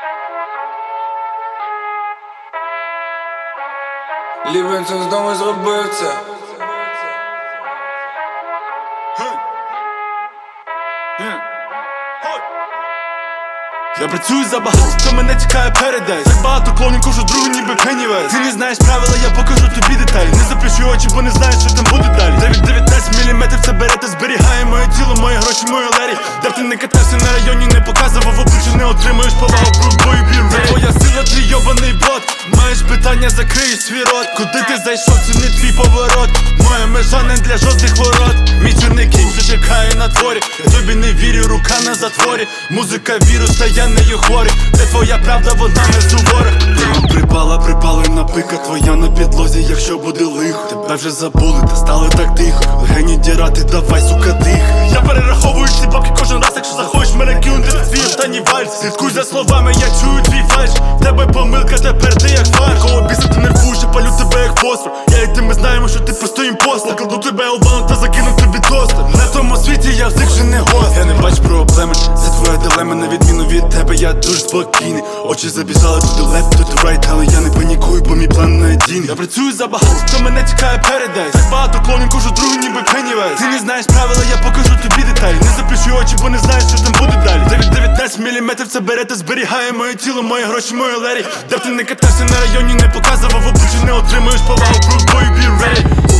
Лівенсон знову зробив це. Я працюю за багато, хто мене чекає передесь. Так багато клоунів, кожу другу ніби Пеннівес. Ти не знаєш правила, я покажу тобі деталі. Не заплющуй очі, бо не знаєш, що там буде далі. 9-19 міліметрів це берете, зберігає моє тіло, мої гроші, мої лері. Де б ти не катався на районі, не показував обличчя, не отримаєш повагу, брудбою бір. Це твоя сила, твій йобаний бот. Маєш питання, закриєш свій рот. Куди ти зайшов, це не твій поворот. Моя межа не для жодних ворот. Мій чорний кінь вже чекає на дворі. Я тобі не вірю, рука на затворі. Музика вірус, та я нею хворий. Де твоя правда, вона не сувора. Припали на пика, твоя на підлозі, якщо буде лихо. Тебе вже забули, та стали так тихо. Легені дірати, давай, сука, дихай. Я перераховую ці бабки кожен раз, якщо захочеш мене кинути на свій останній вальс. Слідкуй за словами, я чую твій фальш. В тебе помилка, тепер ти як фарш. Кого біса ти нервуєш, я палю тебе як фосфор. Я і ти, ми знаємо, що ти просто імпостер. Кладу тебе у банк та закину тобі тостер. На тому світі я всіх вже не гост. Я не бачу проблеми, це твоя дилема. На відміну від тебе, я дуже спокійний. Очі забіжали туди лефт, туди райт, але я не панікую, бо мій план надійний. Я працюю за багато, хто мене чекає передесь. Так багато клоунів, кожу другу ніби Пеннівес. Ти не знаєш правила, я покажу тобі деталі. Не заплющуй очі, бо не знаєш, що там буде далі. 9-19 міліметрів це берете, зберігає моє тіло, мої гроші, мої лері. Де б ти не катався на районі, не показував обличчя, не отримаєш повагу, брудбою, be ready.